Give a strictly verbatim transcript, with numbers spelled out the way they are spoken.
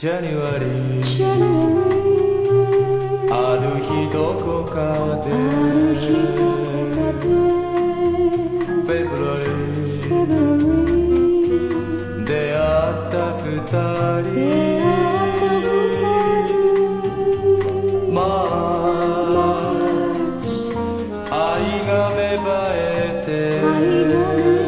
January ある日どこかで February 出会った二人 March 愛が芽生えて